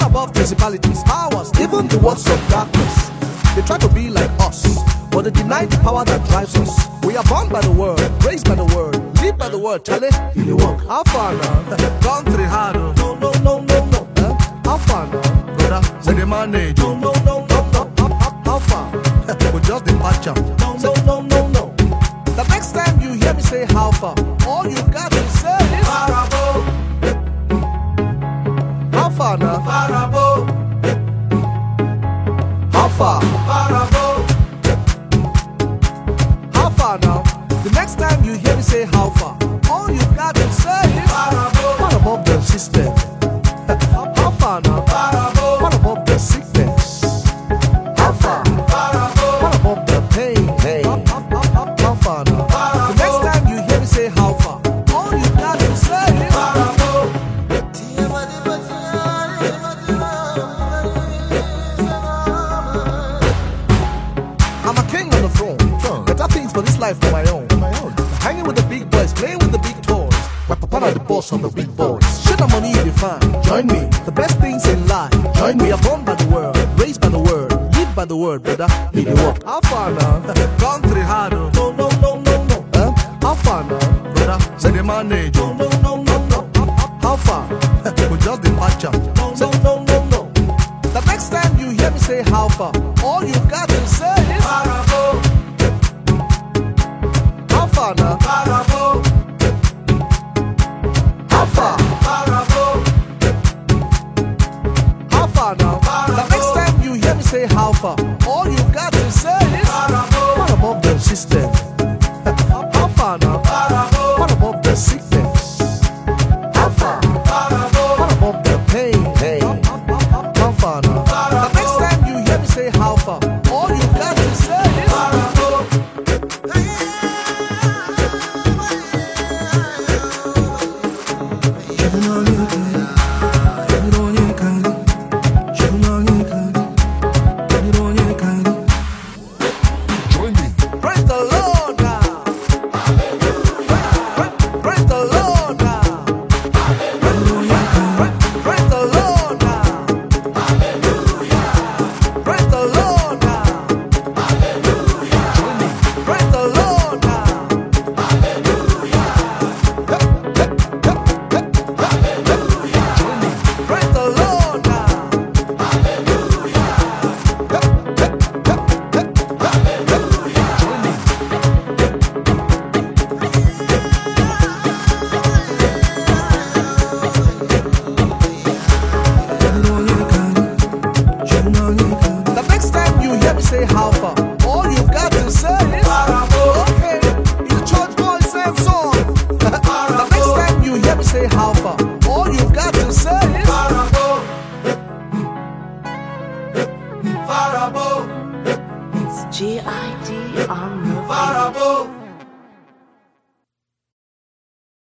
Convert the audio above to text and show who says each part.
Speaker 1: above principalities, powers, even the works of darkness. They try to be like us, but they deny the power that drives us. We are born by the word, raised by the word, live by the word. Charlie, you walk. How far now?
Speaker 2: Country hard.
Speaker 1: No. How far now?
Speaker 2: Brother, say the manage.
Speaker 1: No. How far?
Speaker 2: We just the patch up.
Speaker 1: No. The next time you hear me say how far, all you got to say is
Speaker 2: Farabo.
Speaker 1: how far now?
Speaker 2: Farabo.
Speaker 1: How far?
Speaker 2: Farabo.
Speaker 1: How far now? The next time you hear me say how far, all you got to say is
Speaker 2: Farabo.
Speaker 1: far above the system. How far now?
Speaker 2: Farabo.
Speaker 1: Far above the sickness. How far?
Speaker 2: Farabo.
Speaker 1: Far above the pain. Hey. How far now? The next time you hear me say how far, all you got to say is
Speaker 2: Farabo.
Speaker 1: I'm a king on the throne. Better things for this life for my own. Hanging with the big boys, playing with the big toys. My papa are the boss of the big boys. Shit, the money you define. Join me. The best things in life. Join me. We are born by the word, raised by the word, live by the word, brother. Need you walk. How far now?
Speaker 2: Country hard.
Speaker 1: No. How far now?
Speaker 2: Brother, say the manage.
Speaker 1: No. How far?
Speaker 2: We just the patch up.
Speaker 1: No. The next time you hear me say how far, all you got to say is
Speaker 2: Farabo.
Speaker 1: how far now?
Speaker 2: Farabo.
Speaker 1: How far?
Speaker 2: Farabo.
Speaker 1: How far now? The next time you hear me say how far, all you got to say is
Speaker 2: Farabo.
Speaker 1: far above the system. How far now?
Speaker 2: Farabo.
Speaker 1: Far above the sickness. How far?
Speaker 2: Farabo.
Speaker 1: Far above the pain. Hey. How far now? The next time you hear me say how far, all you got to say is
Speaker 2: Farabo.
Speaker 1: praise the Lord now. Praise the Lord now. Praise the Lord now. Praise the Lord now. Praise the Lord now. Praise the Lord now. The next time you hear me say how far, all you got to say is
Speaker 2: Farabo.
Speaker 1: okay. It's church boy same song. The next time you hear me say how far,